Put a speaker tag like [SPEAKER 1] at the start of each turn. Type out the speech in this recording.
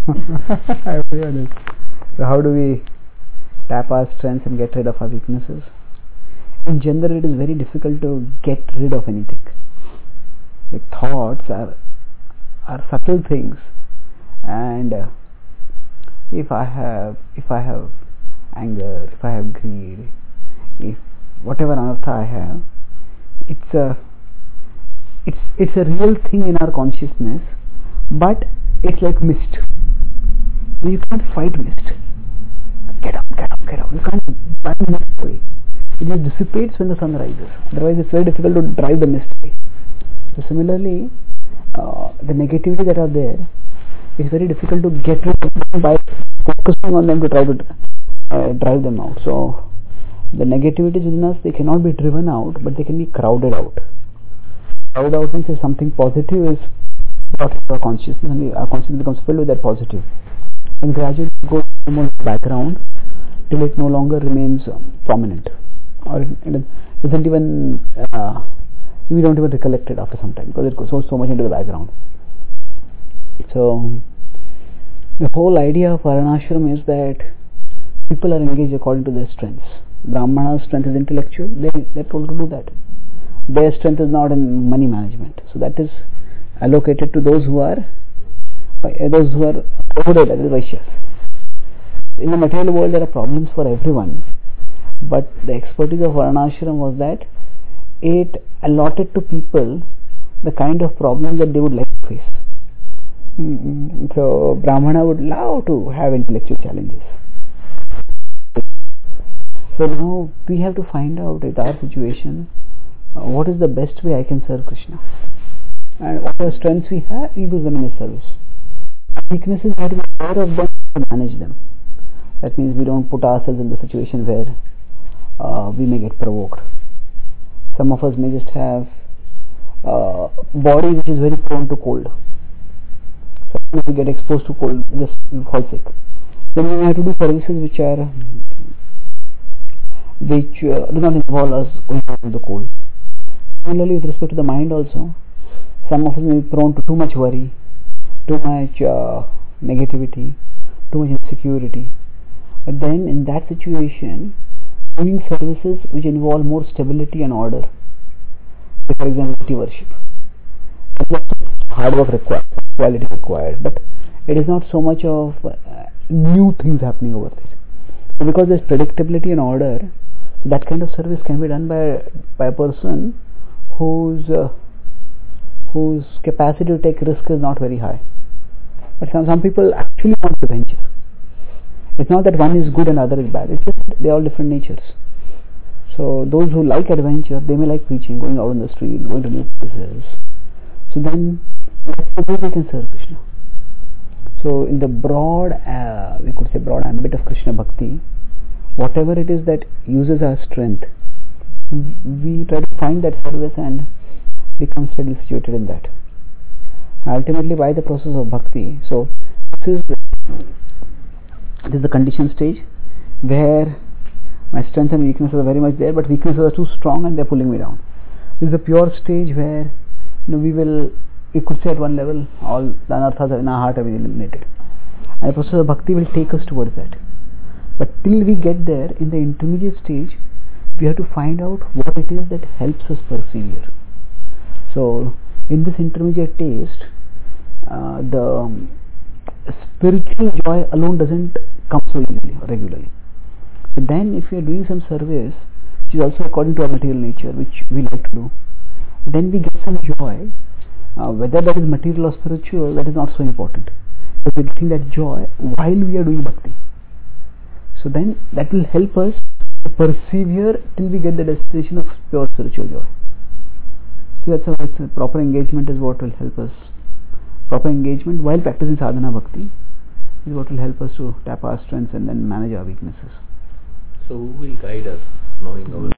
[SPEAKER 1] Everyone is. So how do we tap our strengths and get rid of our weaknesses? In general, it is very difficult to get rid of anything. Like thoughts are subtle things, and if I have anger, if I have greed, if whatever anartha I have, it's a real thing in our consciousness, but it's like mist. You can't fight mist. Get up. You can't burn mist away. It just dissipates when the sun rises. Otherwise, it's very difficult to drive the mist away. So similarly, the negativity that are there is very difficult to get rid of them by focusing on them to try to drive them out. So the negativities within us, they cannot be driven out, but they can be crowded out. Crowded out means if something positive is brought into our consciousness, and our consciousness becomes filled with that positive, and gradually goes more in the background till it no longer remains prominent, or it doesn't even we don't even recollect it after some time because it goes so much into the background. So the whole idea of Varnashram is that people are engaged according to their strengths. Brahmana's strength is intellectual, they're told to do that. Their strength is not in money management, so that is allocated to those who are prohibited, that is Vaishyas. In the material world there are problems for everyone, but the expertise of Varnashram was that it allotted to people the kind of problems that they would like to face. So Brahmana would love to have intellectual challenges. So now we have to find out with our situation what is the best way I can serve Krishna, and whatever strengths we have, we use them in His service. Weaknesses, we have to be aware of them to manage them. That means we don't put ourselves in the situation where we may get provoked. Some of us may just have body which is very prone to cold. So if we get exposed to cold, just we fall sick. Then we have to do services which do not involve us going out in the cold. Similarly, with respect to the mind also, some of us may be prone to too much worry, too much negativity, too much insecurity. But then in that situation, doing services which involve more stability and order, like for example deity worship, hard work required, quality required, but it is not so much of new things happening over there. So because there is predictability and order, that kind of service can be done by a person whose capacity to take risk is not very high. But some people actually want to venture. It's not that one is good and other is bad. It's just they are all different natures. So those who like adventure, they may like preaching, going out on the street, going to new places. So then that's the way we can serve Krishna. So in the broad, we could say broad ambit of Krishna Bhakti, whatever it is that uses our strength, we try to find that service and become steadily situated in that. Ultimately, by the process of bhakti, so this is the conditioned stage where my strengths and weaknesses are very much there, but weaknesses are too strong and they are pulling me down. This is the pure stage where we could say at one level all the anarthas in our heart have been eliminated, and the process of bhakti will take us towards that. But till we get there, in the intermediate stage, we have to find out what it is that helps us persevere. So in this intermediate taste, the spiritual joy alone doesn't come so easily or regularly. But then if we are doing some service which is also according to our material nature, which we like to do, then we get some joy. Whether that is material or spiritual, that is not so important, but we are getting that joy while we are doing bhakti. So then that will help us to persevere till we get the destination of pure spiritual joy. So that's a proper engagement is what will help us. Proper engagement while practicing sadhana bhakti is what will help us to tap our strengths and then manage our weaknesses.
[SPEAKER 2] So who will guide us, knowing our